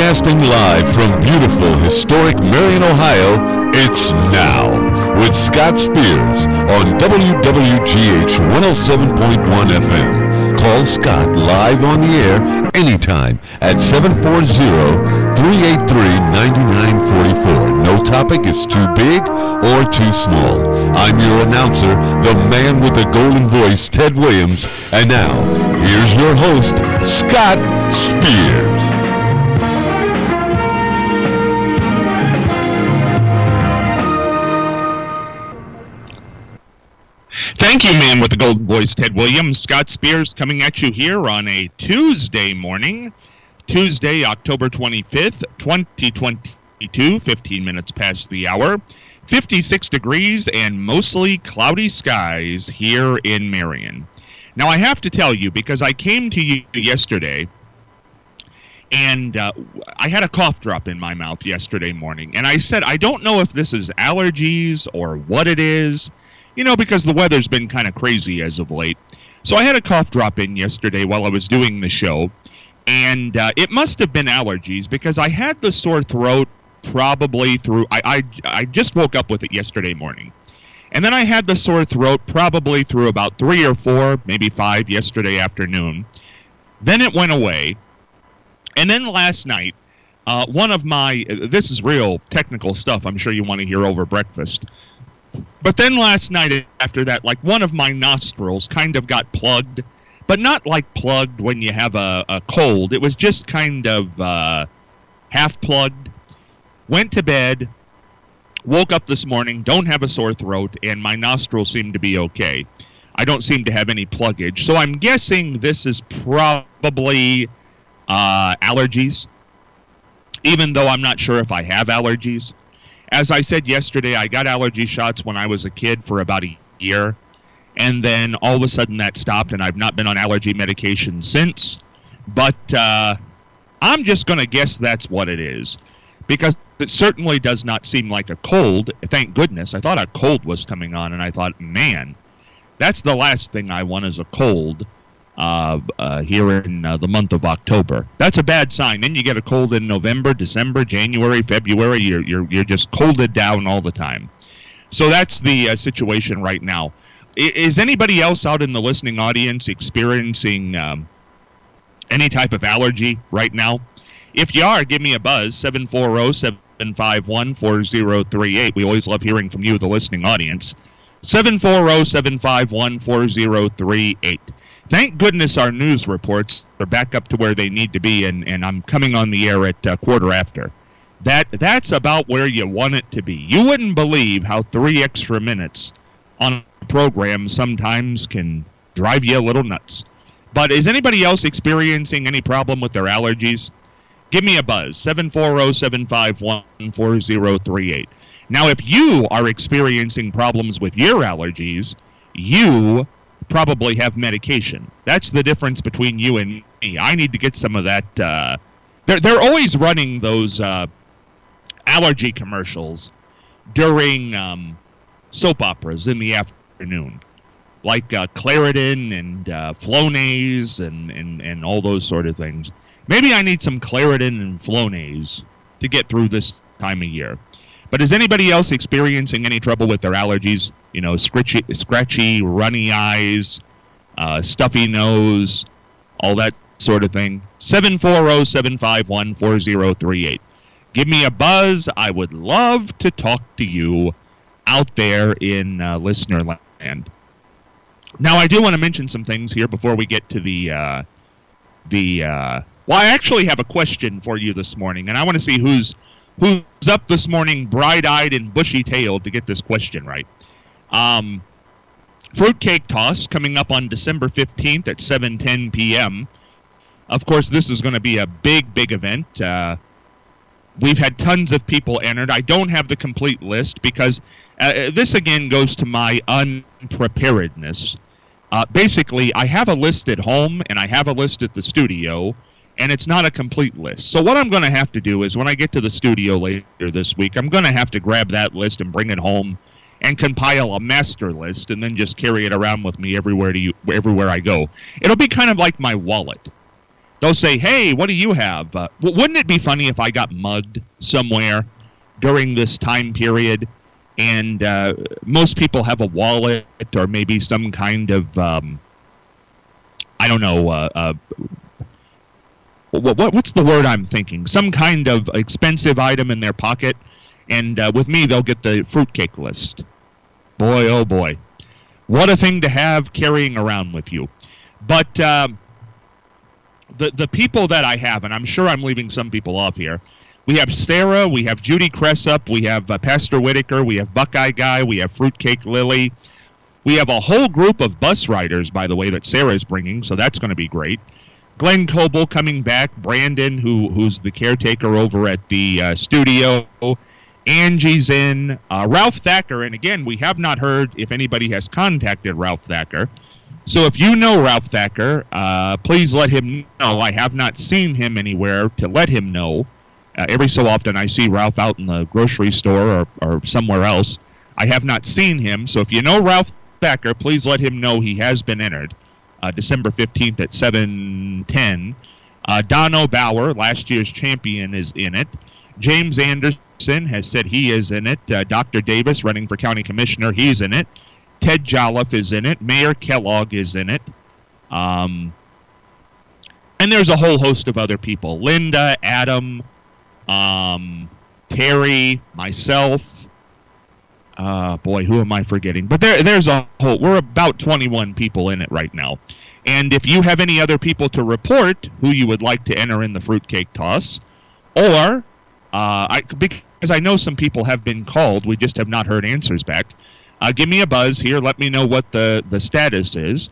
Broadcasting live from beautiful, historic Marion, Ohio, it's Now with Scott Spears on WWGH 107.1 FM. Call Scott live on the air anytime at 740-383-9944. No topic is too big or too small. I'm your announcer, the man with the golden voice, Ted Williams. And now, here's your host, Scott Spears. Thank you, man with the golden voice, Ted Williams. Scott Spears coming at you here on a Tuesday morning, Tuesday, October 25th, 2022, 15 minutes past the hour, 56 degrees and mostly cloudy skies here in Marion. Now, I have to tell you, because I came to you yesterday, and I had a cough drop in my mouth yesterday morning, and I said, I don't know if this is allergies or what it is, you know, because the weather's been kind of crazy as of late. So I had a cough drop in yesterday while I was doing the show, and it must have been allergies because I had the sore throat probably through, I just woke up with it yesterday morning. And then I had the sore throat probably through about 3 or 4, maybe 5 yesterday afternoon. Then it went away. And then last night, one of my, this is real technical stuff I'm sure you want to hear over breakfast. But then last night after that, like one of my nostrils kind of got plugged, but not like plugged when you have a cold. It was just kind of half plugged. Went to bed, woke up this morning, don't have a sore throat, and my nostrils seem to be okay. I don't seem to have any pluggage. So I'm guessing this is probably allergies, even though I'm not sure if I have allergies. As I said yesterday, I got allergy shots when I was a kid for about a year, and then all of a sudden that stopped, and I've not been on allergy medication since. But I'm just going to guess that's what it is, because it certainly does not seem like a cold. Thank goodness. I thought a cold was coming on, and I thought, man, that's the last thing I want is a cold here in the month of October. That's a bad sign. Then you get a cold in November, December, January, February. You're just colded down all the time. So that's the situation right now. Is anybody else out in the listening audience experiencing any type of allergy right now? If you are, give me a buzz, 740-751-4038. We always love hearing from you, the listening audience. 740-751-4038. Thank goodness our news reports are back up to where they need to be, and I'm coming on the air at quarter after. That's about where you want it to be. You wouldn't believe how 3 extra minutes on a program sometimes can drive you a little nuts. But is anybody else experiencing any problem with their allergies? Give me a buzz, 740-751-4038. Now, if you are experiencing problems with your allergies, you probably have medication. That's the difference between you and me. I need to get some of that. They're always running those allergy commercials during soap operas in the afternoon, like Claritin and Flonase and all those sort of things. Maybe I need some Claritin and Flonase to get through this time of year. But is anybody else experiencing any trouble with their allergies? You know, scratchy, runny eyes, stuffy nose, all that sort of thing. 740-751-4038. Give me a buzz. I would love to talk to you out there in listener land. Now, I do want to mention some things here before we get to well, I actually have a question for you this morning, and I want to see who's up this morning bright-eyed and bushy-tailed to get this question right. Fruitcake Toss coming up on December 15th at 7:10 p.m. Of course, this is going to be a big event. We've had tons of people entered. I don't have the complete list because this, again, goes to my unpreparedness. Basically, I have a list at home and I have a list at the studio, and it's not a complete list. So what I'm going to have to do is when I get to the studio later this week, I'm going to have to grab that list and bring it home and compile a master list and then just carry it around with me everywhere I go. It'll be kind of like my wallet. They'll say, hey, what do you have? Wouldn't it be funny if I got mugged somewhere during this time period? And most people have a wallet or maybe some kind of, I don't know, what's the word I'm thinking? Some kind of expensive item in their pocket. And with me, they'll get the fruitcake list. Boy, oh boy. What a thing to have carrying around with you. But the people that I have, and I'm sure I'm leaving some people off here, we have Sarah, we have Judy Cressup, we have Pastor Whitaker, we have Buckeye Guy, we have Fruitcake Lily. We have a whole group of bus riders, by the way, that Sarah's bringing, so that's going to be great. Glenn Coble coming back, Brandon, who's the caretaker over at the studio, Angie's in, Ralph Thacker, and again, we have not heard if anybody has contacted Ralph Thacker. So if you know Ralph Thacker, please let him know. I have not seen him anywhere to let him know. Every so often I see Ralph out in the grocery store or somewhere else. I have not seen him, so if you know Ralph Thacker, please let him know he has been entered. December 15th at 7:10. Dono Bauer, last year's champion, is in it. James Anderson has said he is in it. Dr. Davis, running for county commissioner, he's in it. Ted Jolliffe is in it. Mayor Kellogg is in it. And there's a whole host of other people. Linda, Adam, Terry, myself. Boy, who am I forgetting? But there's a whole... We're about 21 people in it right now. And if you have any other people to report who you would like to enter in the fruitcake toss, or... because I know some people have been called, we just have not heard answers back. Give me a buzz here. Let me know what the status is.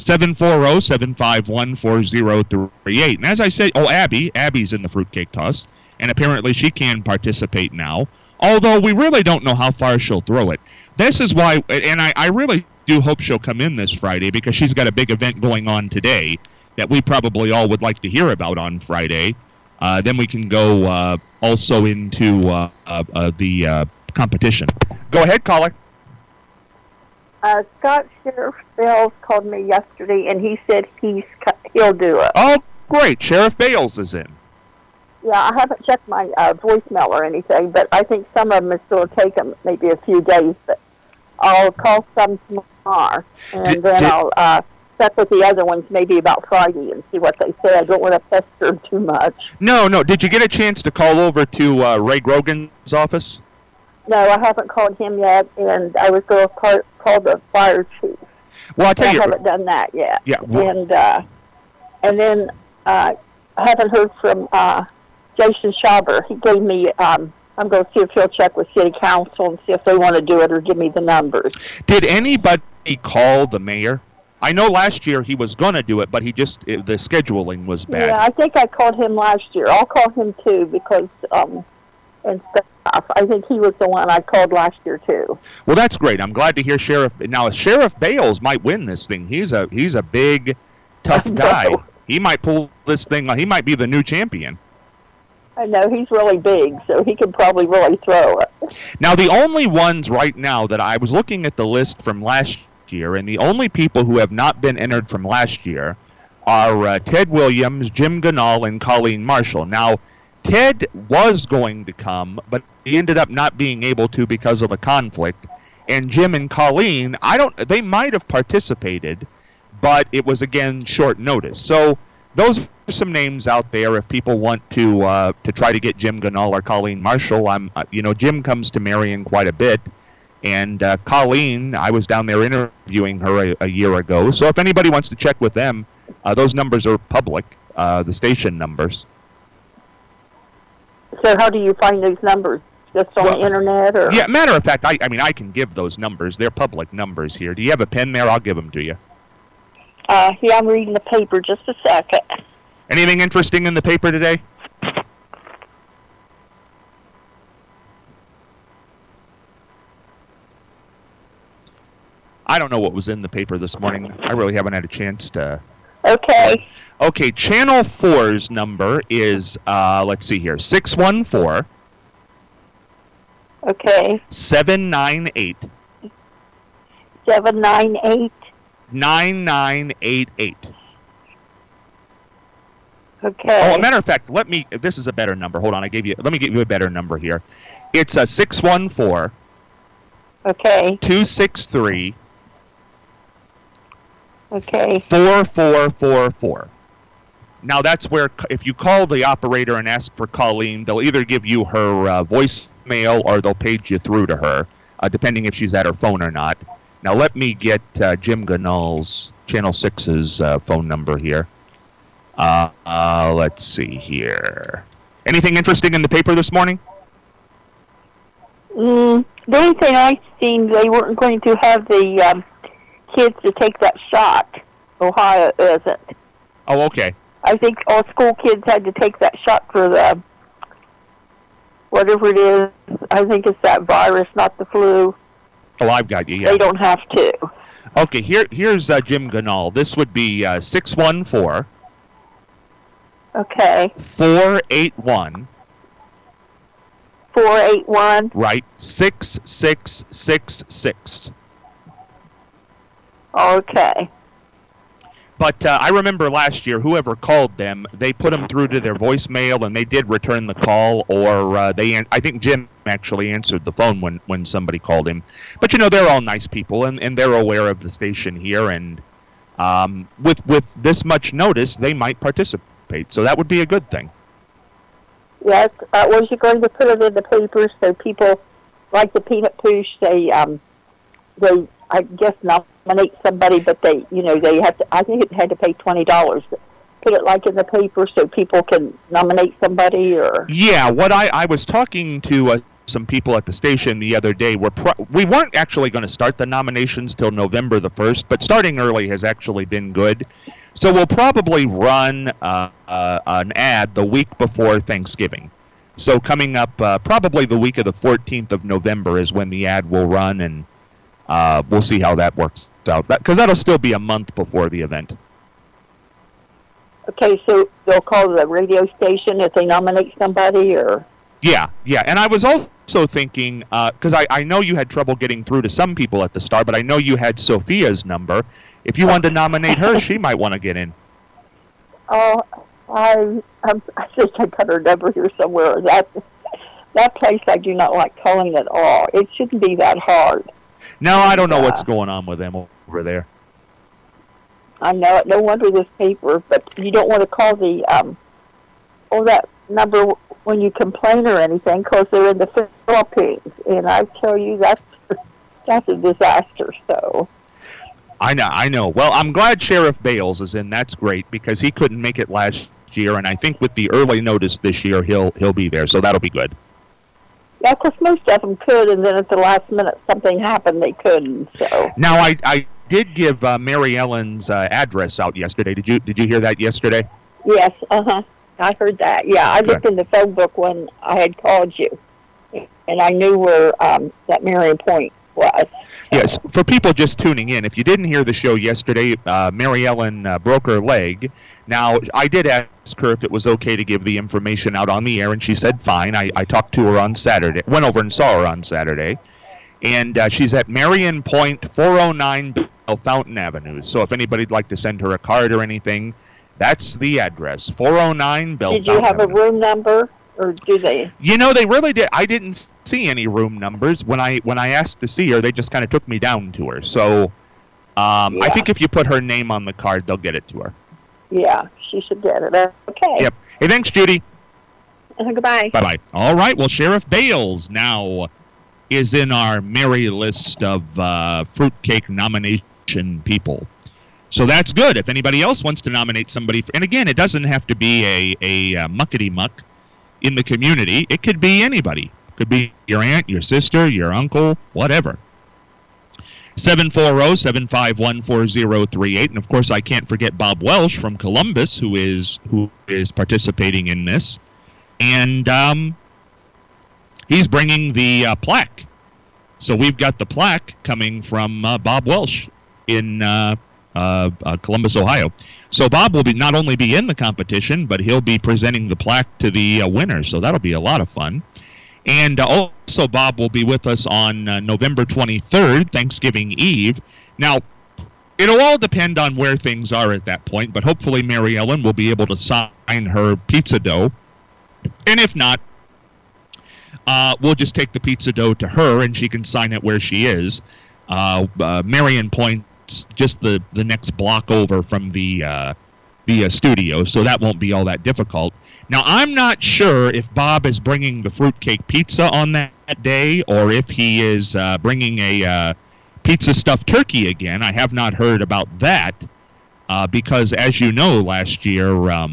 740-751-4038. And as I said, Abby's in the fruitcake toss, and apparently she can participate now, although we really don't know how far she'll throw it. This is why, and I really do hope she'll come in this Friday, because she's got a big event going on today that we probably all would like to hear about on Friday. Then we can go also into the competition. Go ahead, caller. Scott Sheriff Bales called me yesterday, and he said he'll do it. Oh, great. Sheriff Bales is in. Yeah, I haven't checked my voicemail or anything, but I think some of them are still taking maybe a few days. But I'll call some tomorrow, and then I'll check with the other ones maybe about Friday and see what they say. I don't want to pester them too much. No. Did you get a chance to call over to Ray Grogan's office? No, I haven't called him yet, and I was going to call the fire chief. Well, I haven't done that yet. Yeah. Well, and then I haven't heard from Jason Schauber. He gave me. I'm going to see if he'll check with City Council and see if they want to do it or give me the numbers. Did anybody call the mayor? I know last year he was going to do it, but the scheduling was bad. Yeah, I think I called him last year. I'll call him too because and stuff. I think he was the one I called last year too. Well, that's great. I'm glad to hear Sheriff Bales might win this thing. He's a big, tough guy. He might pull this thing. He might be the new champion. I know, he's really big, so he can probably really throw it. Now, the only ones right now that I was looking at the list from last year, and the only people who have not been entered from last year are Ted Williams, Jim Ganal, and Colleen Marshall. Now, Ted was going to come, but he ended up not being able to because of a conflict. And Jim and Colleen, they might have participated, but it was, again, short notice. So those are some names out there if people want to try to get Jim Ganal or Colleen Marshall. Jim comes to Marion quite a bit, and Colleen, I was down there interviewing her a year ago. So if anybody wants to check with them, those numbers are public, the station numbers. So how do you find these numbers? Just on the internet? Or? Yeah, matter of fact, I can give those numbers. They're public numbers here. Do you have a pen there? I'll give them to you. Yeah, I'm reading the paper. Just a second. Anything interesting in the paper today? I don't know what was in the paper this morning. I really haven't had a chance to... Okay. Okay, Channel 4's number is, let's see here, 614... Okay. 798... 798... 9988. Okay. Oh, a matter of fact, this is a better number. Hold on, let me give you a better number here. It's a 614. Okay. 263. Okay. 4444. Now that's where, if you call the operator and ask for Colleen, they'll either give you her voicemail or they'll page you through to her, depending if she's at her phone or not. Now let me get Jim Ganal's Channel 6's phone number here. Let's see here. Anything interesting in the paper this morning? The only thing I've seen, they weren't going to have the kids to take that shot. Ohio isn't. Oh, okay. I think all school kids had to take that shot for the, whatever it is. I think it's that virus, not the flu. Oh, I've got you, yeah. They don't have to. Okay, here's Jim Ganal. This would be 614. Okay. 481. 481. Right. 6666. Okay. But I remember last year, whoever called them, they put them through to their voicemail, and they did return the call, or I think Jim actually answered the phone when somebody called him. But, they're all nice people, and they're aware of the station here, and with this much notice, they might participate. So that would be a good thing. Yes. Was you going to put it in the paper so people, like the Peanut Push, they I guess nominate somebody, but they have to, I think it had to pay $20. Put it like in the paper so people can nominate somebody, or? Yeah, what I was talking to some people at the station the other day. We weren't actually going to start the nominations till November the 1st, but starting early has actually been good. So we'll probably run an ad the week before Thanksgiving. So coming up, probably the week of the 14th of November is when the ad will run, and we'll see how that works out. Because that'll still be a month before the event. Okay, so they'll call the radio station if they nominate somebody, or? Yeah. And I was also thinking, because I know you had trouble getting through to some people at the Star, but I know you had Sophia's number. If you wanted to nominate her, she might want to get in. Oh, I think I got her number here somewhere. That place I do not like calling at all. It shouldn't be that hard. No, I don't know what's going on with them over there. I know it. No wonder this paper, but you don't want to call the that number when you complain or anything, because they're in the Philippines, and I tell you that's a disaster. So. I know. Well, I'm glad Sheriff Bales is in. That's great, because he couldn't make it last year, and I think with the early notice this year, he'll be there. So that'll be good. Yeah, of course, most of them could, and then at the last minute something happened, they couldn't. So now I did give Mary Ellen's address out yesterday. Did you hear that yesterday? Yes. I heard that. Yeah, I looked in the phone book when I had called you, and I knew where that Marion Point was. Yes, for people just tuning in, if you didn't hear the show yesterday, Mary Ellen broke her leg. Now, I did ask her if it was okay to give the information out on the air, and she said fine. I talked to her on Saturday, went over and saw her on Saturday, and she's at Marion Point, 409 Fountain Avenue. So if anybody'd like to send her a card or anything, that's the address, 409 Bell Fountain Avenue. Did you have a room number? Or do they? They really did. I didn't see any room numbers. When I asked to see her, they just kind of took me down to her. So I think if you put her name on the card, they'll get it to her. Yeah, she should get it. Okay. Yep. Hey, thanks, Judy. Goodbye. Bye-bye. All right. Well, Sheriff Bales now is in our merry list of fruitcake nomination people. So that's good. If anybody else wants to nominate somebody, and again, it doesn't have to be a muckety-muck in the community. It could be anybody. It could be your aunt, your sister, your uncle, whatever. 740-751-4038. And, of course, I can't forget Bob Welsh from Columbus, who is participating in this. And he's bringing the plaque. So we've got the plaque coming from Bob Welsh in Columbus, Ohio. So Bob will not only be in the competition, but he'll be presenting the plaque to the winners. So that'll be a lot of fun. And also Bob will be with us on November 23rd, Thanksgiving Eve. Now, it'll all depend on where things are at that point, but hopefully Mary Ellen will be able to sign her pizza dough. And if not, we'll just take the pizza dough to her and she can sign it where she is. Marion Point's just the next block over from the studio, so that won't be all that difficult. Now, I'm not sure if Bob is bringing the fruitcake pizza on that day or if he is bringing a pizza stuffed turkey again. I have not heard about that because, as you know, last year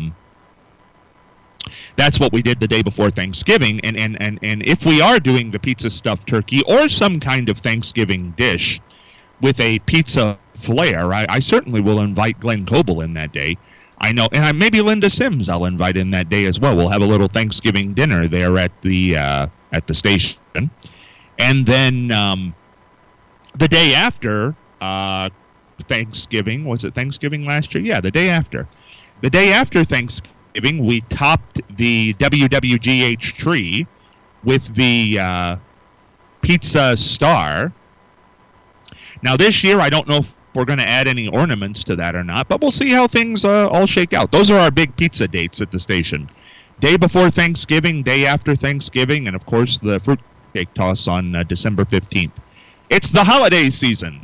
that's what we did the day before Thanksgiving. And if we are doing the pizza stuffed turkey or some kind of Thanksgiving dish with a pizza flair, I certainly will invite Glenn Coble in that day. I know, and maybe Linda Sims I'll invite in that day as well. We'll have a little Thanksgiving dinner there at the station. And then the day after Thanksgiving, was it Thanksgiving last year? Yeah, the day after. The day after Thanksgiving, we topped the WWGH tree with the pizza star. Now this year, I don't know if we're going to add any ornaments to that or not, but we'll see how things all shake out. Those are our big pizza dates at the station. Day before Thanksgiving, day after Thanksgiving, and of course the fruitcake toss on December 15th. It's the holiday season.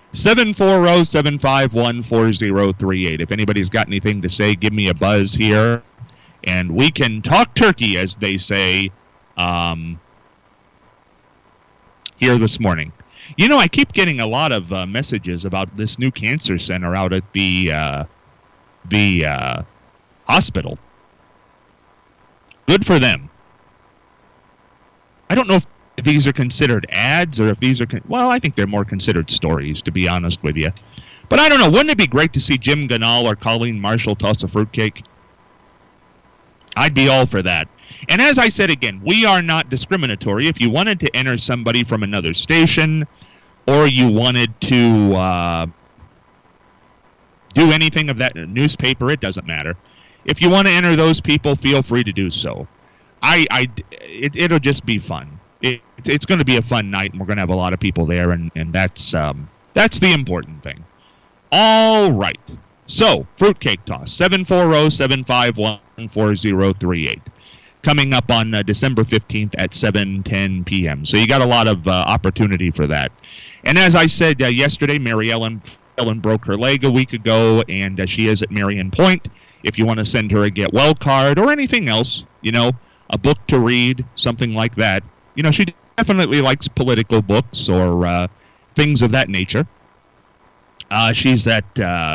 740-751-4038. If anybody's got anything to say, give me a buzz here, and we can talk turkey, as they say, here this morning. You know, I keep getting a lot of messages about this new cancer center out at the hospital. Good for them. I don't know if these are considered ads or if these are... well, I think they're more considered stories, to be honest with you. But I don't know. Wouldn't it be great to see Jim Ganal or Colleen Marshall toss a fruitcake? I'd be all for that. And as I said again, we are not discriminatory. If you wanted to enter somebody from another station or you wanted to do anything of that newspaper, it doesn't matter. If you want to enter those people, feel free to do so. It'll just be fun. It's going to be a fun night, and we're going to have a lot of people there, and that's the important thing. All right. So, fruitcake toss, 740-751-4038. Coming up on December 15th at 7:10 p.m. So you got a lot of opportunity for that. And as I said yesterday, Mary Ellen broke her leg a week ago, and she is at Marion Point. If you want to send her a get well card or anything else, you know, a book to read, something like that. You know, she definitely likes political books or things of that nature. She's at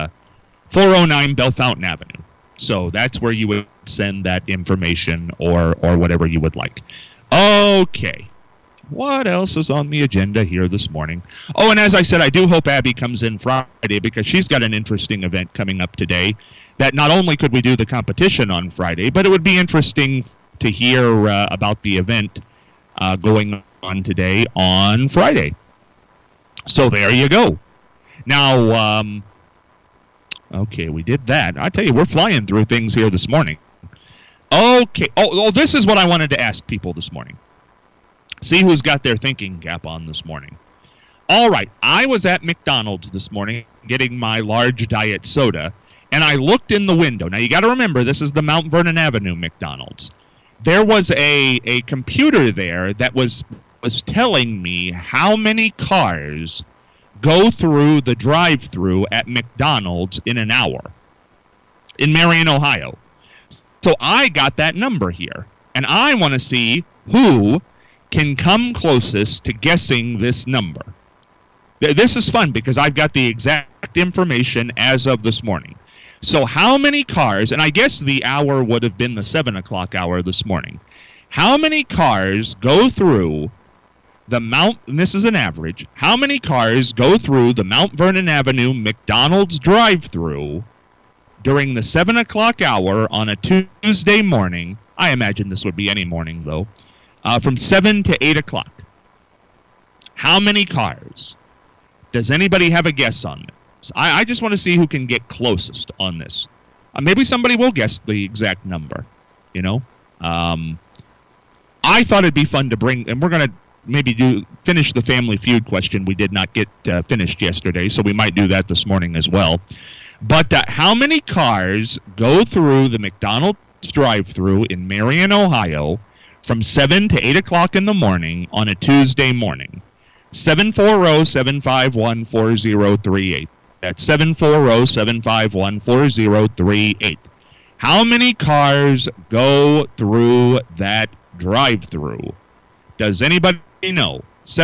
409 Bellefontaine Avenue. So that's where you would send that information or whatever you would like. Okay. What else is on the agenda here this morning? Oh, and as I said, I do hope Abby comes in Friday because she's got an interesting event coming up today that not only could we do the competition on Friday, but it would be interesting to hear about the event going on today on Friday. So there you go. Now, okay, we did that. I tell you, we're flying through things here this morning. Okay. Oh, this is what I wanted to ask people this morning. See who's got their thinking cap on this morning. All right. I was at McDonald's this morning getting my large diet soda, and I looked in the window. Now, you got to remember, this is the Mount Vernon Avenue McDonald's. There was a computer there that was telling me how many cars go through the drive-thru at McDonald's in an hour in Marion, Ohio. So I got that number here, and I want to see who can come closest to guessing this number. This is fun because I've got the exact information as of this morning. So how many cars, and I guess the hour would have been the 7 o'clock hour this morning, how many cars go through the Mount, and this is an average, how many cars go through the Mount Vernon Avenue McDonald's drive-thru during the 7 o'clock hour on a Tuesday morning? I imagine this would be any morning, though. From 7 to 8 o'clock. How many cars? Does anybody have a guess on this? I just want to see who can get closest on this. Maybe somebody will guess the exact number, you know. I thought it'd be fun to bring, and we're going to maybe finish the Family Feud question we did not get finished yesterday, so we might do that this morning as well. But how many cars go through the McDonald's drive-thru in Marion, Ohio, from 7 to 8 o'clock in the morning on a Tuesday morning? 740-751-4038. That's 740-751-4038. How many cars go through that drive-thru? Does anybody know?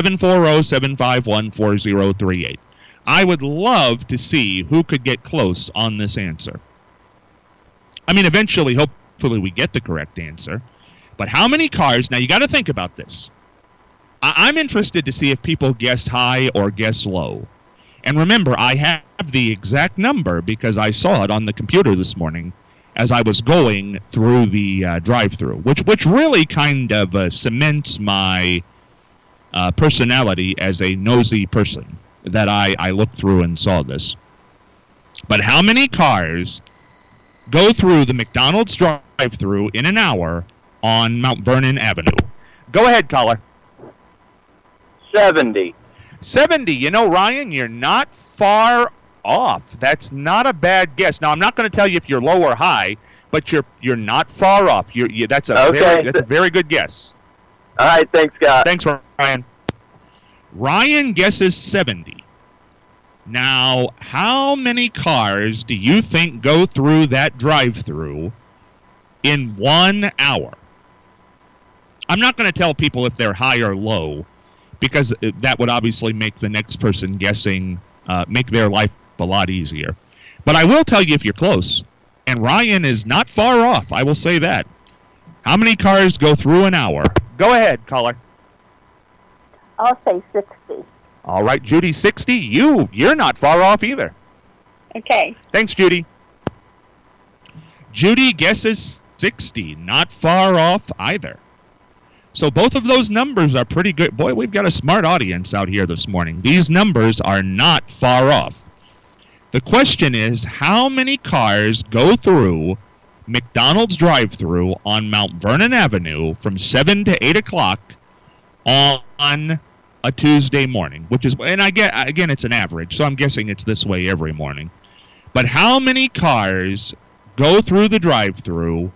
740-751-4038. I would love to see who could get close on this answer. I mean, eventually, hopefully we get the correct answer. But how many cars? Now, you got to think about this. I'm interested to see if people guess high or guess low. And remember, I have the exact number because I saw it on the computer this morning as I was going through the drive-thru, which really kind of cements my personality as a nosy person, that I looked through and saw this. But how many cars go through the McDonald's drive-thru in an hour on Mount Vernon Avenue? Go ahead, caller. 70. 70. You know, Ryan, you're not far off. That's not a bad guess. Now, I'm not going to tell you if you're low or high, but you're not far off. That's a very good guess. All right, thanks, Scott. Thanks, Ryan. Ryan guesses 70. Now, how many cars do you think go through that drive-thru in 1 hour? I'm not going to tell people if they're high or low, because that would obviously make the next person guessing, make their life a lot easier. But I will tell you if you're close, and Ryan is not far off, I will say that. How many cars go through an hour? Go ahead, caller. I'll say 60. All right, Judy, 60. You're not far off either. Okay. Thanks, Judy. Judy guesses 60. Not far off either. So both of those numbers are pretty good. Boy, we've got a smart audience out here this morning. These numbers are not far off. The question is, how many cars go through McDonald's drive-thru on Mount Vernon Avenue from 7 to 8 o'clock on a Tuesday morning, which is, and again, it's an average, so I'm guessing it's this way every morning. But how many cars go through the drive-thru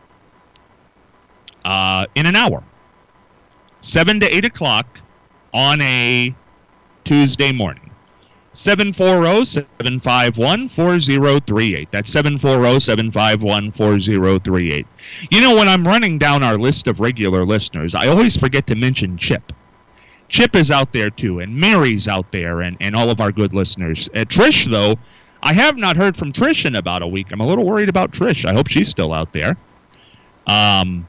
in an hour? 7 to 8 o'clock on a Tuesday morning. 740-751-4038. That's 740-751-4038. You know, when I'm running down our list of regular listeners, I always forget to mention Chip. Chip is out there, too, and Mary's out there, and all of our good listeners. Trish, though, I have not heard from Trish in about a week. I'm a little worried about Trish. I hope she's still out there. And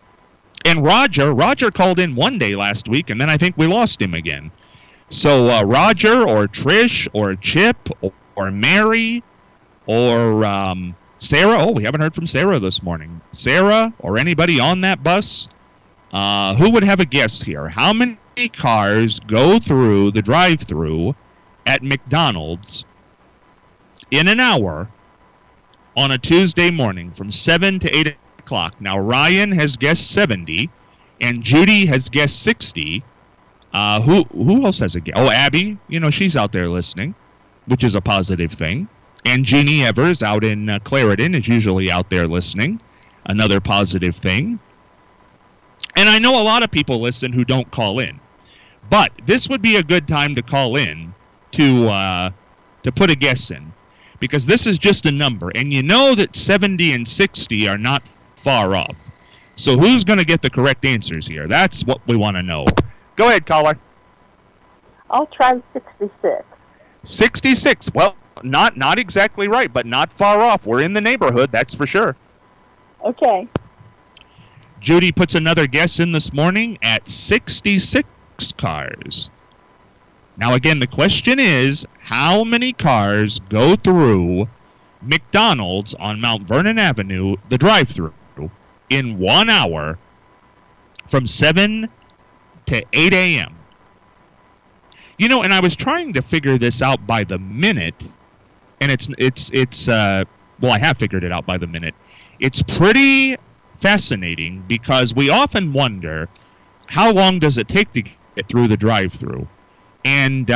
Roger called in one day last week, and then I think we lost him again. So Roger or Trish or Chip or Mary or Sarah. Oh, we haven't heard from Sarah this morning. Sarah or anybody on that bus? Who would have a guess here? How many cars go through the drive-thru at McDonald's in an hour on a Tuesday morning from 7 to 8 o'clock? Now, Ryan has guessed 70, and Judy has guessed 60. Who else has a guess? Oh, Abby, you know, she's out there listening, which is a positive thing. And Jeannie Evers out in Clarendon is usually out there listening, another positive thing. And I know a lot of people listen who don't call in. But this would be a good time to call in to put a guess in, because this is just a number. And you know that 70 and 60 are not far off. So who's going to get the correct answers here? That's what we want to know. Go ahead, caller. I'll try 66. 66. Well, not exactly right, but not far off. We're in the neighborhood, that's for sure. Okay. Judy puts another guess in this morning at 66 cars. Now, again, the question is, how many cars go through McDonald's on Mount Vernon Avenue, the drive-thru, in 1 hour from 7 to 8 a.m.? You know, and I was trying to figure this out by the minute, and well, I have figured it out by the minute. It's pretty fascinating because we often wonder, how long does it take to get through the drive-thru. And,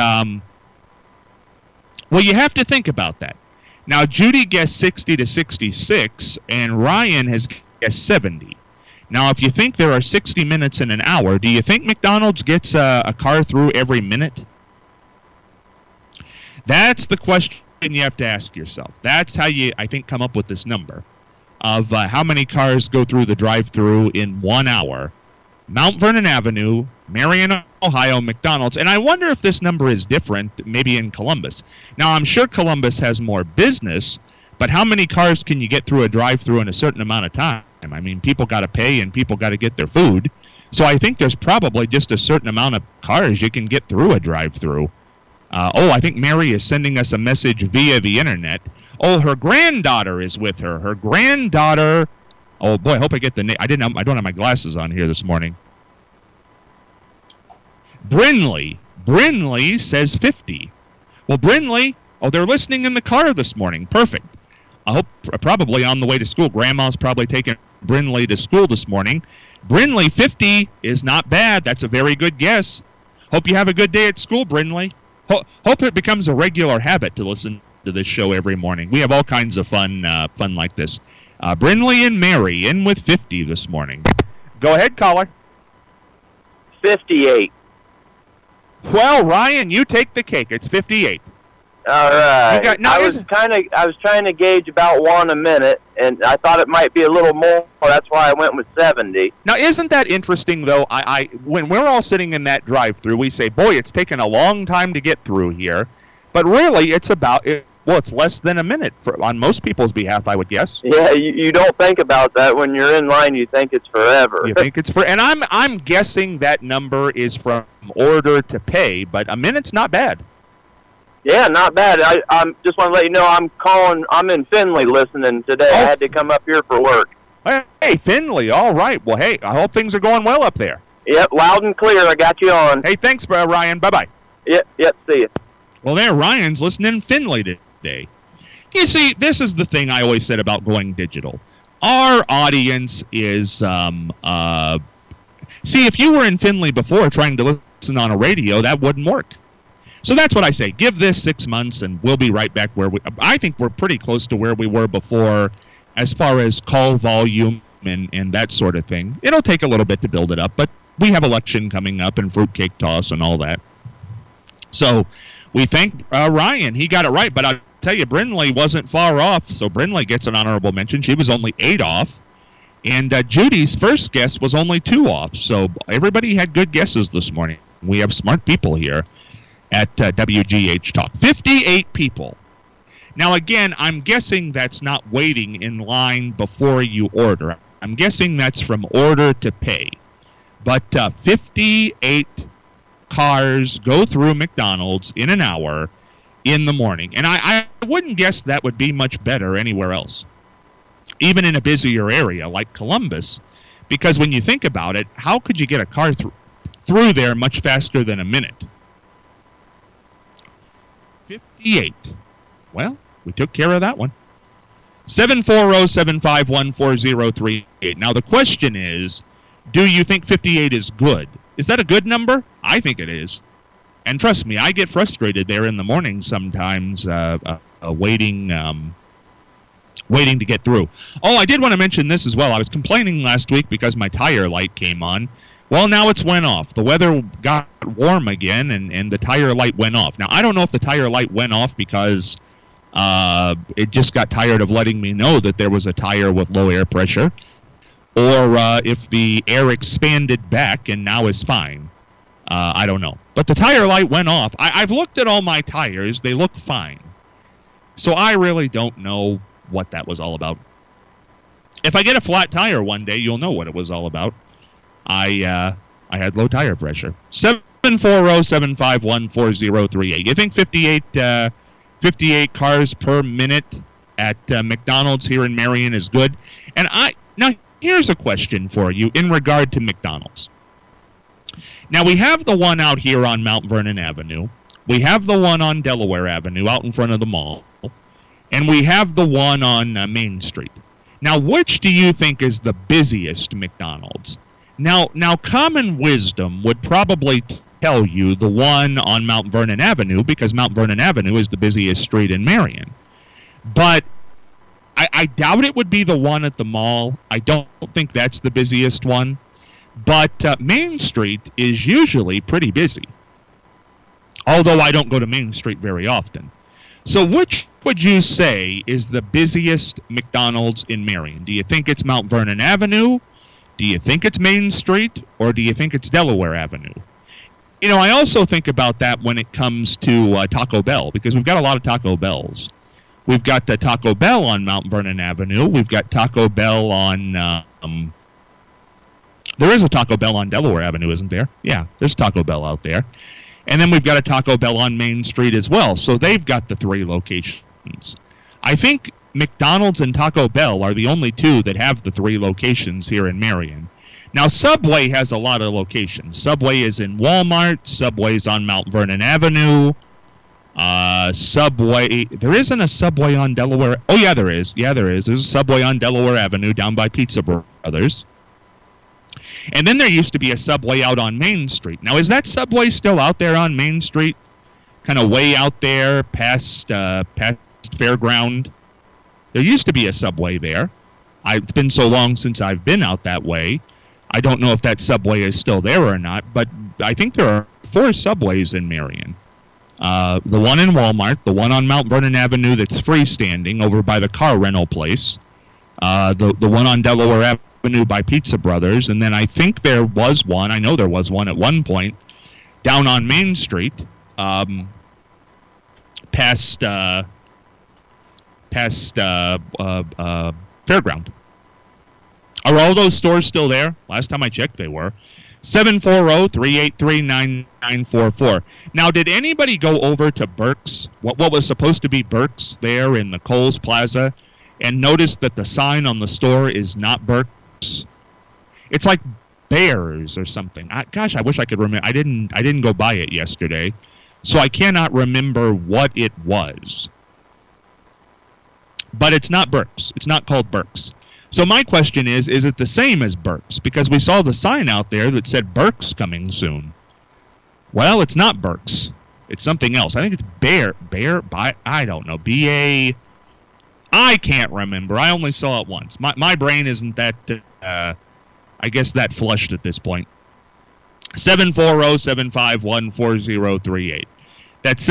well, you have to think about that. Now, Judy guessed 60 to 66, and Ryan has guessed 70. Now, if you think there are 60 minutes in an hour, do you think McDonald's gets a car through every minute? That's the question you have to ask yourself. That's how you, I think, come up with this number of how many cars go through the drive-thru in 1 hour. Mount Vernon Avenue, Marion, Ohio, McDonald's. And I wonder if this number is different maybe in Columbus. Now, I'm sure Columbus has more business, but how many cars can you get through a drive-thru in a certain amount of time? I mean, people got to pay and people got to get their food. So I think there's probably just a certain amount of cars you can get through a drive-thru. I think Mary is sending us a message via the internet. Oh, her granddaughter is with her. Her granddaughter... Oh, boy, I hope I get the name. I don't have my glasses on here this morning. Brinley. Brinley says 50. Well, Brinley, they're listening in the car this morning. Perfect. I hope probably on the way to school. Grandma's probably taking Brinley to school this morning. Brinley, 50 is not bad. That's a very good guess. Hope you have a good day at school, Brinley. Hope it becomes a regular habit to listen to this show every morning. We have all kinds of fun like this. Brinley and Mary in with 50 this morning. Go ahead, caller. 58. Well, Ryan, you take the cake. It's 58. All right. I was trying to gauge about 1 a minute, and I thought it might be a little more. That's why I went with 70. Now, isn't that interesting, though? When we're all sitting in that drive-thru, we say, boy, it's taken a long time to get through here. But really, it's less than a minute on most people's behalf, I would guess. Yeah, you don't think about that when you're in line. You think it's forever. You think it's and I'm guessing that number is from order to pay, but a minute's not bad. Yeah, not bad. I just want to let you know I'm in Findlay listening today. I had to come up here for work. Hey, Findlay. All right. Well, hey, I hope things are going well up there. Yep, loud and clear. I got you on. Hey, thanks, Ryan. Bye-bye. Yep, see you. Well, there, Ryan's listening in Findlay today. You see, this is the thing I always said about going digital. Our audience is, see, if you were in Findlay before trying to listen on a radio, that wouldn't work. So that's what I say. Give this 6 months, and we'll be right back where I think we're pretty close to where we were before as far as call volume and that sort of thing. It'll take a little bit to build it up, but we have election coming up and fruitcake toss and all that. So we thank Ryan. He got it right, but I'll tell you, Brinley wasn't far off, so Brinley gets an honorable mention. She was only 8 off, and Judy's first guess was only 2 off, so everybody had good guesses this morning. We have smart people here at WGH Talk. 58 people. Now, again, I'm guessing that's not waiting in line before you order. I'm guessing that's from order to pay. But 58 cars go through McDonald's in an hour in the morning. And I wouldn't guess that would be much better anywhere else, even in a busier area like Columbus, because when you think about it, how could you get a car through there much faster than a minute? 58. Well, we took care of that one. 740-751-4038. Now, the question is, do you think 58 is good? Is that a good number? I think it is. And trust me, I get frustrated there in the morning sometimes waiting to get through. Oh, I did want to mention this as well. I was complaining last week because my tire light came on. Well, now it's went off. The weather got warm again, and the tire light went off. Now, I don't know if the tire light went off because it just got tired of letting me know that there was a tire with low air pressure, or if the air expanded back and now is fine. I don't know. But the tire light went off. I've looked at all my tires. They look fine. So I really don't know what that was all about. If I get a flat tire one day, you'll know what it was all about. I had low tire pressure. 740-751-4038. You think 58 cars per minute at McDonald's here in Marion is good? And now here's a question for you in regard to McDonald's. Now, we have the one out here on Mount Vernon Avenue. We have the one on Delaware Avenue out in front of the mall. And we have the one on Main Street. Now, which do you think is the busiest McDonald's? Now, common wisdom would probably tell you the one on Mount Vernon Avenue, because Mount Vernon Avenue is the busiest street in Marion. But I doubt it would be the one at the mall. I don't think that's the busiest one. But Main Street is usually pretty busy, although I don't go to Main Street very often. So which would you say is the busiest McDonald's in Marion? Do you think it's Mount Vernon Avenue? Do you think it's Main Street? Or do you think it's Delaware Avenue? You know, I also think about that when it comes to Taco Bell, because we've got a lot of Taco Bells. We've got Taco Bell on Mount Vernon Avenue. We've got Taco Bell on... there is a Taco Bell on Delaware Avenue, isn't there? Yeah, there's Taco Bell out there. And then we've got a Taco Bell on Main Street as well. So they've got the 3 locations. I think McDonald's and Taco Bell are the only 2 that have the 3 locations here in Marion. Now, Subway has a lot of locations. Subway is in Walmart. Subway's on Mount Vernon Avenue. Subway, there isn't a Subway on Delaware. Oh, yeah, there is. Yeah, there is. There's a Subway on Delaware Avenue down by Pizza Brothers. And then there used to be a Subway out on Main Street. Now, is that Subway still out there on Main Street? Kind of way out there past Fairground? There used to be a Subway there. It's been so long since I've been out that way. I don't know if that Subway is still there or not, but I think there are 4 Subways in Marion. The one in Walmart, the one on Mount Vernon Avenue that's freestanding over by the car rental place, the one on Delaware Avenue by Pizza Brothers, and then I think there was one, I know there was one at one point, down on Main Street, past Fairground. Are all those stores still there? Last time I checked, they were. 740-383-9944. Now, did anybody go over to Burke's, what was supposed to be Burke's there in the Kohl's Plaza, and notice that the sign on the store is not Burke's? It's like Bears or something. Gosh, I wish I could remember. I didn't go by it yesterday, so I cannot remember what it was. But it's not Burke's. It's not called Burke's. So my question is it the same as Burke's? Because we saw the sign out there that said Burke's coming soon. Well, it's not Burke's. It's something else. I think it's I don't know. B-A... I can't remember. I only saw it once. My brain isn't that, I guess, that flushed at this point. 740-751-4038. That's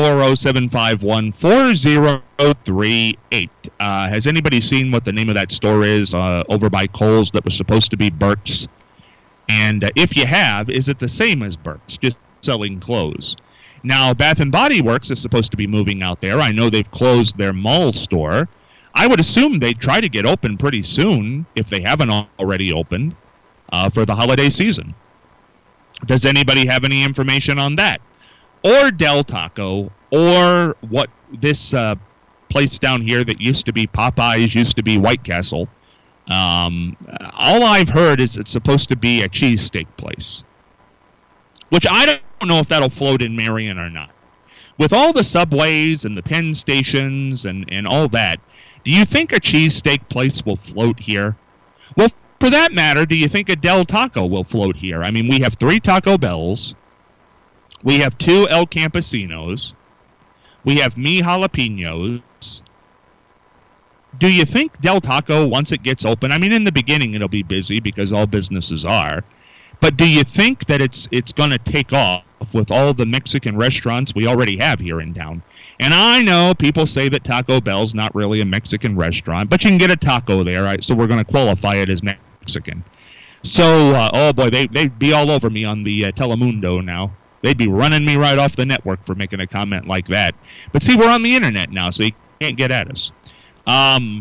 740-751-4038. Has anybody seen what the name of that store is over by Kohl's that was supposed to be Burke's? And if you have, is it the same as Burke's, just selling clothes? Now, Bath & Body Works is supposed to be moving out there. I know they've closed their mall store. I would assume they'd try to get open pretty soon, if they haven't already opened, for the holiday season. Does anybody have any information on that? Or Del Taco, or what this place down here that used to be Popeyes, used to be White Castle. All I've heard is it's supposed to be a cheesesteak place, which I don't know if that'll float in Marion or not. With all the Subways and the Penn stations and all that, do you think a cheesesteak place will float here? Well, for that matter, do you think a Del Taco will float here? I mean, we have 3 Taco Bells. We have 2 El Campesinos. We have Mi Jalapenos. Do you think Del Taco, once it gets open, I mean, in the beginning it'll be busy because all businesses are, but do you think that it's going to take off with all the Mexican restaurants we already have here in town? And I know people say that Taco Bell's not really a Mexican restaurant, but you can get a taco there, right? So we're going to qualify it as Mexican. So, oh boy, they'd be all over me on the Telemundo now. They'd be running me right off the network for making a comment like that. But see, we're on the internet now, so you can't get at us. I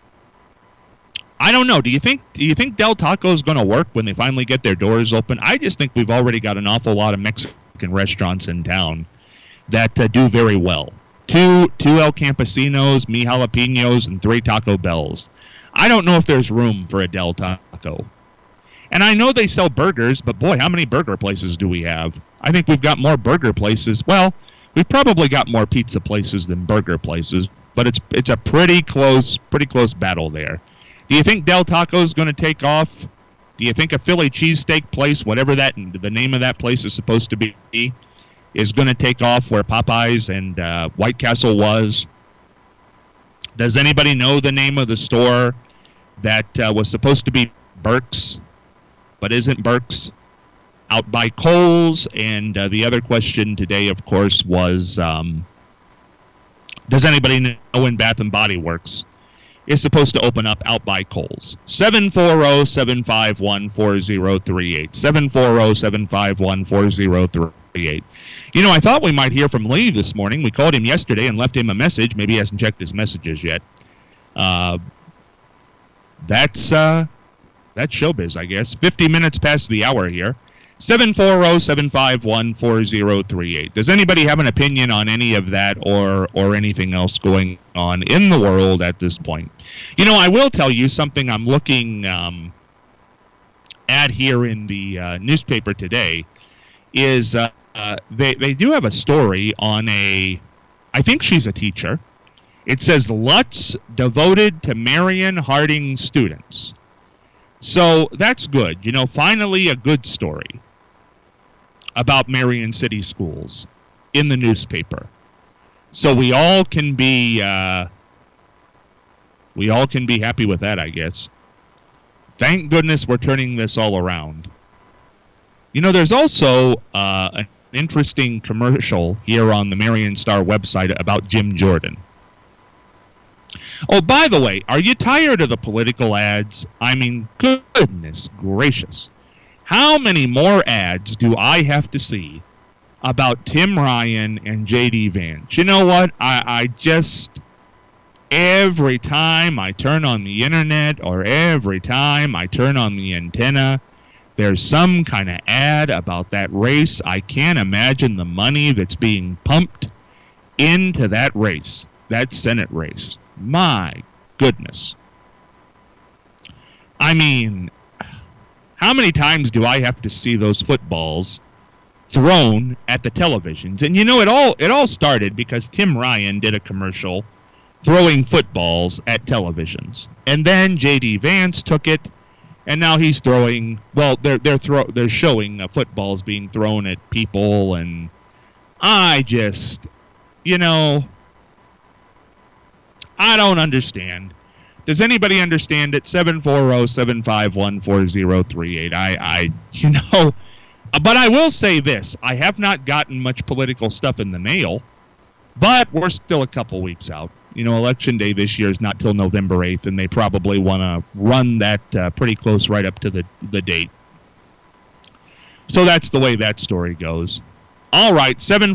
don't know. Do you think Del Taco is going to work when they finally get their doors open? I just think we've already got an awful lot of Mexican restaurants in town that do very well. 2 El Campesinos, Mi Jalapenos, and 3 Taco Bells. I don't know if there's room for a Del Taco. And I know they sell burgers, but boy, how many burger places do we have? I think we've got more burger places. Well, we've probably got more pizza places than burger places, but it's a pretty close battle there. Do you think Del Taco is going to take off? Do you think a Philly cheesesteak place, whatever the name of that place is supposed to be, is going to take off where Popeyes and White Castle was? Does anybody know the name of the store that was supposed to be Burke's, but isn't Burke's? Out by Kohl's. And the other question today, of course, was, does anybody know when Bath & Body Works is supposed to open up out by Kohl's? 740-751-4038. 740-751-4038. You know, I thought we might hear from Lee this morning. We called him yesterday and left him a message. Maybe he hasn't checked his messages yet. That's showbiz, I guess. 50 minutes past the hour here. 740-751-4038. Does anybody have an opinion on any of that or anything else going on in the world at this point? You know, I will tell you something I'm looking at here in the newspaper today is they do have a story on I think she's a teacher. It says Lutz devoted to Marion Harding students. So that's good. You know, finally a good story about Marion City Schools in the newspaper. So we all can be happy with that, I guess. Thank goodness we're turning this all around. You know, there's also an interesting commercial here on the Marion Star website about Jim Jordan. Oh, by the way, are you tired of the political ads? I mean, goodness gracious. How many more ads do I have to see about Tim Ryan and J.D. Vance? You know what? I just, every time I turn on the internet or every time I turn on the antenna, there's some kind of ad about that race. I can't imagine the money that's being pumped into that race, that Senate race. My goodness. I mean, how many times do I have to see those footballs thrown at the televisions? And you know, it all started because Tim Ryan did a commercial throwing footballs at televisions. And then J.D. Vance took it, and now he's throwing, well, they're showing footballs being thrown at people, and I just, you know, I don't understand. Does anybody understand it? 740-751-4038. You know, but I will say this. I have not gotten much political stuff in the mail, but we're still a couple weeks out. You know, Election Day this year is not till November 8th, and they probably want to run that pretty close right up to the date. So that's the way that story goes. All right,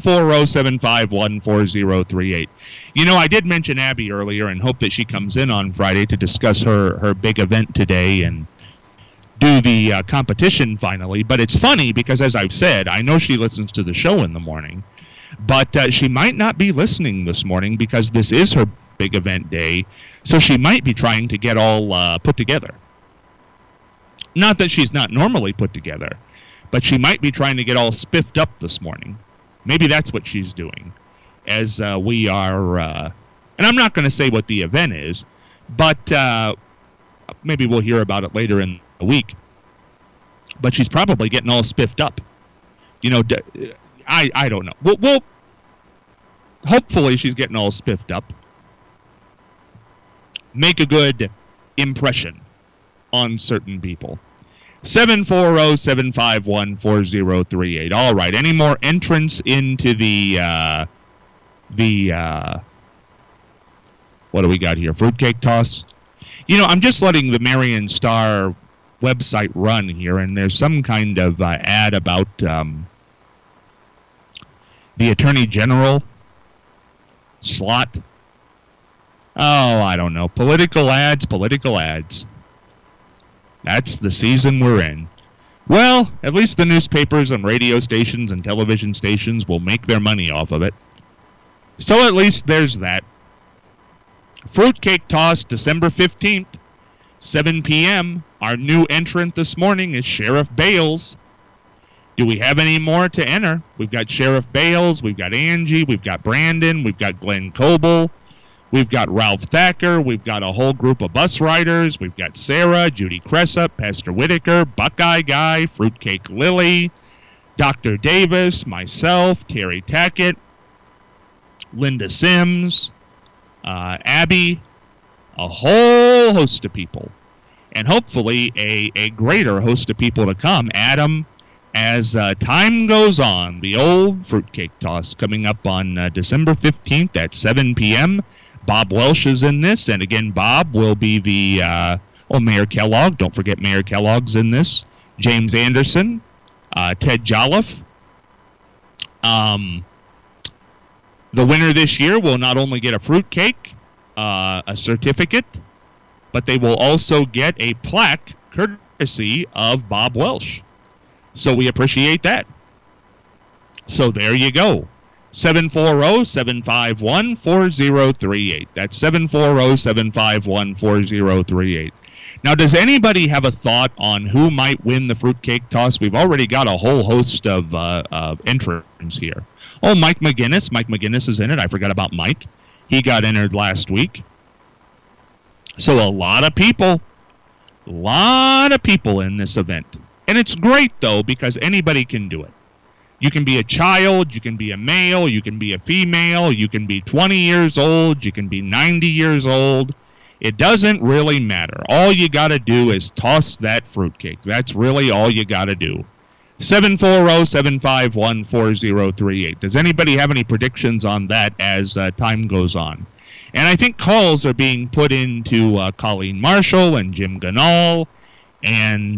740-751-4038. You know, I did mention Abby earlier and hope that she comes in on Friday to discuss her big event today and do the competition finally. But it's funny because, as I've said, I know she listens to the show in the morning, but she might not be listening this morning because this is her big event day, so she might be trying to get all put together. Not that she's not normally put together, but she might be trying to get all spiffed up this morning. Maybe that's what she's doing. As we are, and I'm not going to say what the event is, but maybe we'll hear about it later in the week. But she's probably getting all spiffed up. You know, I don't know. Well, hopefully she's getting all spiffed up. Make a good impression on certain people. 740-751-4038. All right. Any more entrants into the what do we got here? Fruitcake toss? You know, I'm just letting the Marion Star website run here, and there's some kind of ad about the Attorney General slot. Oh, I don't know. Political ads. That's the season we're in. Well, at least the newspapers and radio stations and television stations will make their money off of it. So at least there's that. Fruitcake toss, December 15th, 7 p.m. Our new entrant this morning is Sheriff Bales. Do we have any more to enter? We've got Sheriff Bales, we've got Angie, we've got Brandon, we've got Glenn Coble, We've got Ralph Thacker. We've got a whole group of bus riders. We've got Sarah, Judy Cressup, Pastor Whitaker, Buckeye Guy, Fruitcake Lily, Dr. Davis, myself, Terry Tackett, Linda Sims, Abby, a whole host of people. And hopefully a greater host of people to come. Adam, as time goes on, the old fruitcake toss coming up on December 15th at 7 p.m. Bob Welsh is in this. And again, Bob will be the, Mayor Kellogg. Don't forget Mayor Kellogg's in this. James Anderson, Ted Jolliffe. The winner this year will not only get a fruitcake, a certificate, but they will also get a plaque courtesy of Bob Welsh. So we appreciate that. So there you go. 740-751-4038. That's 740-751-4038. Now, does anybody have a thought on who might win the fruitcake toss? We've already got a whole host of entrants here. Oh, Mike McGinnis. Mike McGinnis is in it. I forgot about Mike. He got entered last week. So a lot of people in this event. And it's great, though, because anybody can do it. You can be a child, you can be a male, you can be a female, you can be 20 years old, you can be 90 years old. It doesn't really matter. All you got to do is toss that fruitcake. That's really all you got to do. 740-751-4038. Does anybody have any predictions on that as time goes on? And I think calls are being put into Colleen Marshall and Jim Ganal and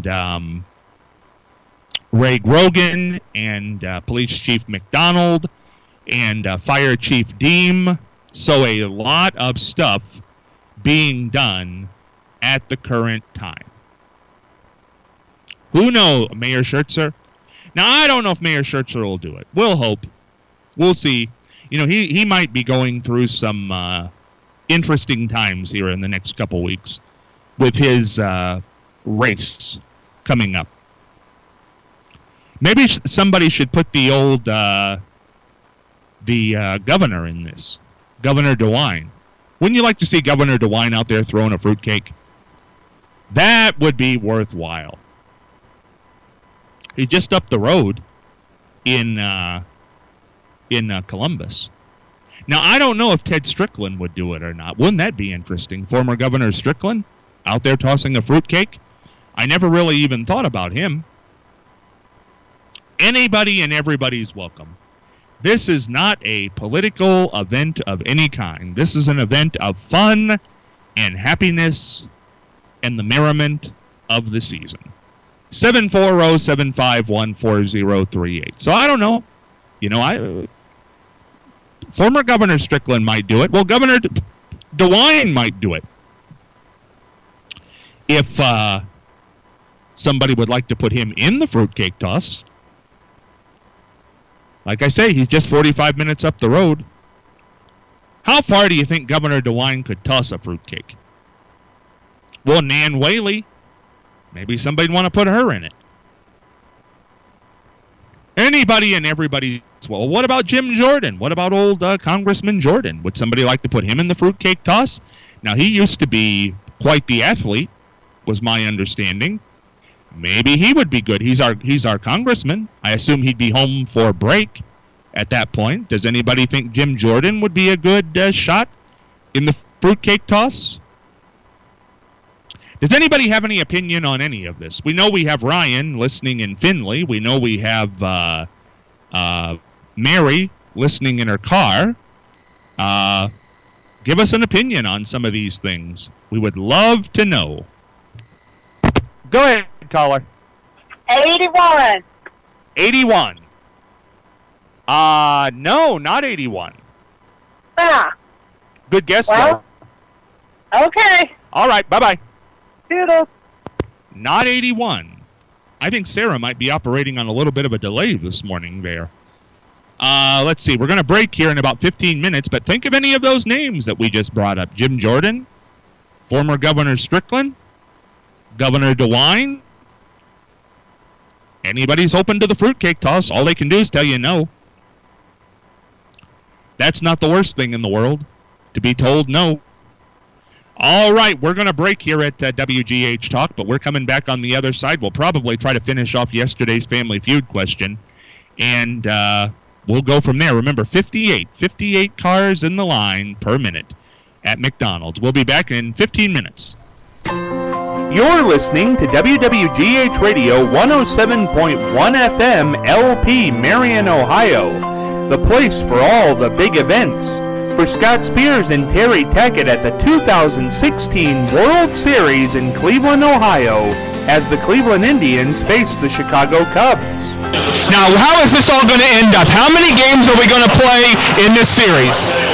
Ray Grogan and Police Chief McDonald and Fire Chief Deem. So a lot of stuff being done at the current time. Who knows, Mayor Schertzer? Now, I don't know if Mayor Schertzer will do it. We'll hope. We'll see. You know, he might be going through some interesting times here in the next couple weeks with his race coming up. Maybe somebody should put the old governor in this, Governor DeWine. Wouldn't you like to see Governor DeWine out there throwing a fruitcake? That would be worthwhile. He's just up the road in Columbus. Now, I don't know if Ted Strickland would do it or not. Wouldn't that be interesting? Former Governor Strickland out there tossing a fruitcake? I never really even thought about him. Anybody and everybody's welcome. This is not a political event of any kind. This is an event of fun and happiness and the merriment of the season. 740-751-4038. So I don't know. You know, former Governor Strickland might do it. Well, Governor DeWine might do it. If somebody would like to put him in the fruitcake toss. Like I say, he's just 45 minutes up the road. How far do you think Governor DeWine could toss a fruitcake? Well, Nan Whaley. Maybe somebody'd want to put her in it. Anybody and everybody. Well, what about Jim Jordan? What about old Congressman Jordan? Would somebody like to put him in the fruitcake toss? Now, he used to be quite the athlete, was my understanding. Maybe he would be good. He's our congressman. I assume he'd be home for a break at that point. Does anybody think Jim Jordan would be a good shot in the fruitcake toss? Does anybody have any opinion on any of this? We know we have Ryan listening in Findlay. We know we have Mary listening in her car. Give us an opinion on some of these things. We would love to know. Go ahead, caller. 81. 81. No, not 81. Ah. Good guess, well, though. Okay. All right, bye-bye. Doodles. Not 81. I think Sarah might be operating on a little bit of a delay this morning there. Let's see. We're going to break here in about 15 minutes, but think of any of those names that we just brought up. Jim Jordan, former Governor Strickland, Governor DeWine. Anybody's open to the fruitcake toss. All they can do is tell you no. That's not the worst thing in the world, to be told no. All right, we're going to break here at WGH Talk, but we're coming back on the other side. We'll probably try to finish off yesterday's Family Feud question, and we'll go from there. Remember, 58 cars in the line per minute at McDonald's. We'll be back in 15 minutes. You're listening to WWGH Radio 107.1 FM LP, Marion, Ohio, the place for all the big events. For Scott Spears and Terry Tackett at the 2016 World Series in Cleveland, Ohio, as the Cleveland Indians face the Chicago Cubs. Now, how is this all going to end up? How many games are we going to play in this series?